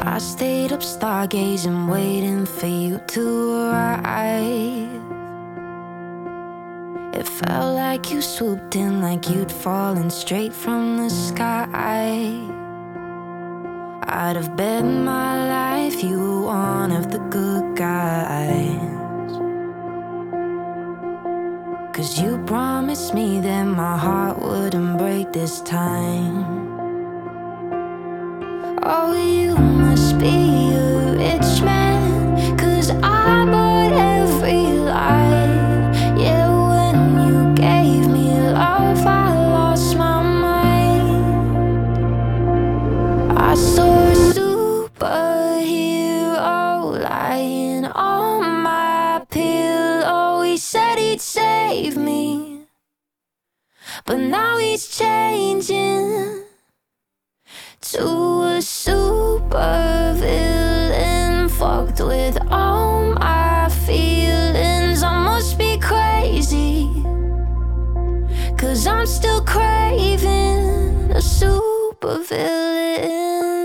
I stayed up stargazing, waiting for you to arrive. It felt like you swooped in, like you'd fallen straight from the sky. Out of bed, my life, you were one of the good guys. 'Cause you promised me that my heart wouldn't break this time. Oh, you must be a rich man, 'cause I bought every lie. Yeah, when you gave me love, I lost my mind. I saw a superhero lying on my pillow. He said he'd save me, but now he's changing to a supervillain. Fucked with all my feelings. I must be crazy, 'cause I'm still craving a supervillain.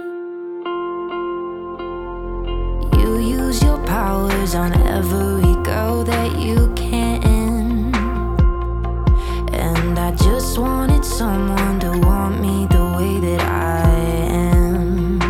You use your powers on every girl that you can, and I just wanted someone to want me the way that I am.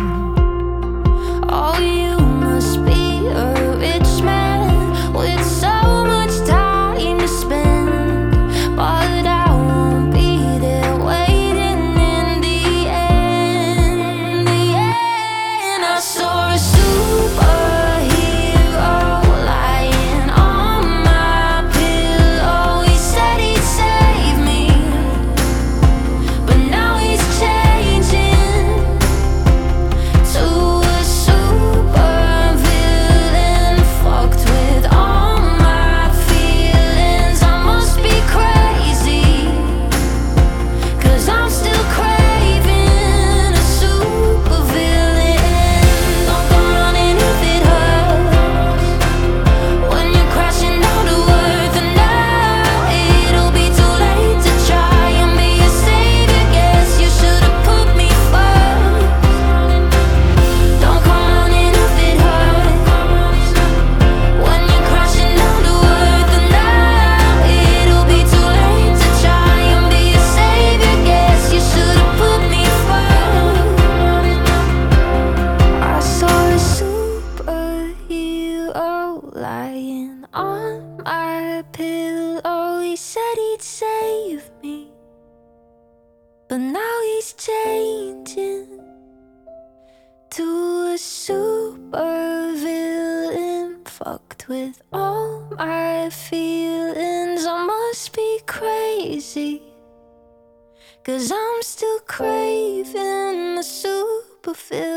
Oh, you must be a rich man with so much time to spend, but I won't be there waiting in the end. I saw a superhero lying on my pillow. He said he'd save me, but now he's changing to a supervillain. Fucked with all my feelings. I must be crazy, 'cause I'm still craving a supervillain. Don't come running if it hurts, when you're crashing down to earth. And now it'll be too late to try and be a savior. Guess you should've put me first. Don't come running if it hurts, when you're crashing down to earth. And now it'll be too late to try and be a savior. Guess you should've put me first. I saw a superhero lying on my pillow. He said he'd save me, but now he's changing to a supervillain. Fucked with all my feelings. I must be crazy, 'cause I'm still craving a supervillain.